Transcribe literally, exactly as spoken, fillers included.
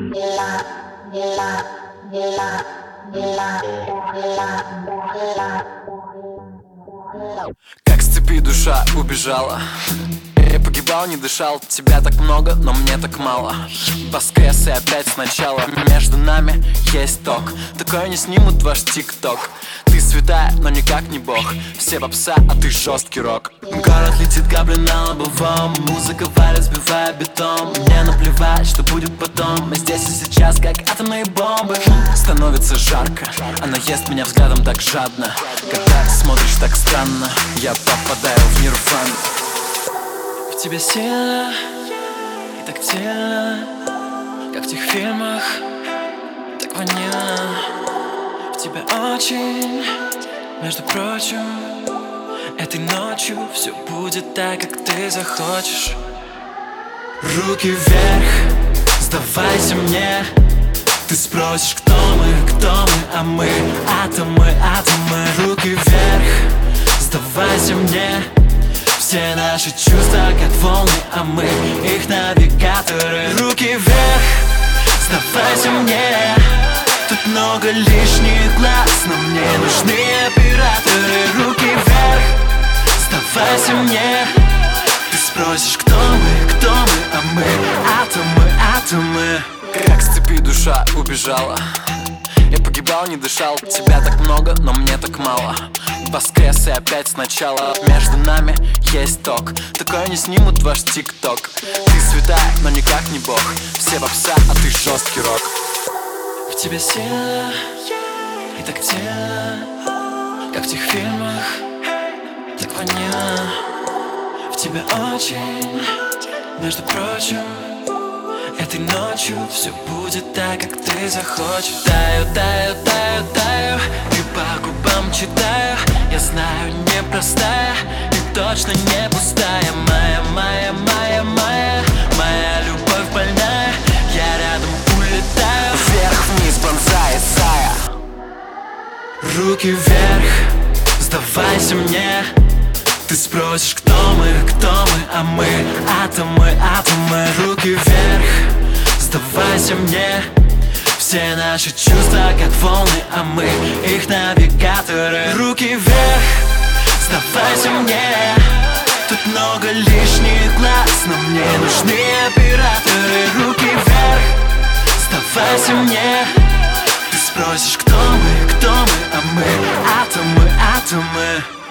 Как с цепи душа убежала. Я погибал, не дышал. Тебя так много, но мне так мало. Воскрес и опять сначала. Между нами есть ток. Такое не снимут ваш тик-ток. Ты святая, но никак не бог. Все попса, а ты жесткий рок. Город летит капли на лобовом. Музыка валит, сбивая бетон. Мне наплевать, что будет потом. Мы здесь и сейчас, как атомные бомбы. Становится жарко. Она ест меня взглядом так жадно. Когда смотришь так странно, я попадаю в нирвану. В тебе сильно и тактильно, как в тех фильмах, так ванильно. В тебе очень, между прочим, этой ночью все будет так, как ты захочешь. Руки вверх, сдавайся мне. Ты спросишь, кто мы, кто мы, а мы атомы, атомы. Руки вверх, сдавайся мне. Все наши чувства как волны, а мы их навигаторы. Руки вверх, сдавайся мне. Тут много лишних глаз, но мне нужны операторы. Руки вверх, сдавайся мне. Ты спросишь, кто мы, кто мы, а мы атомы, атомы. Как с цепи душа убежала. Я погибал, не дышал. Тебя так много, но мне так мало. Воскрес и опять сначала. Между нами есть ток. Такое не снимут ваш тик-ток. Ты святая, но никак не бог. Все попса, а ты жесткий рок. В тебе сильно и тактильно, как в тех фильмах, так ванильно. В тебе очень, между прочим, этой ночью все будет так, как ты захочешь. Таю, таю, таю, таю, и по губам читаю. Я знаю, непростая и точно не пустая. Моя, моя, моя, моя, моя любовь больная. Я рядом улетаю. Вверх-вниз, бонзай, зая. Руки вверх, сдавайся мне. Ты спросишь, кто мы, кто мы, а мы атомы, атомы. Руки вверх, сдавайся мне. Все наши чувства как волны, а мы их навигаторы. Руки вверх, сдавайся мне. Тут много лишних глаз, но мне нужны операторы. Руки вверх, сдавайся мне. Ты спросишь, кто мы, кто мы, а мы атомы, атомы.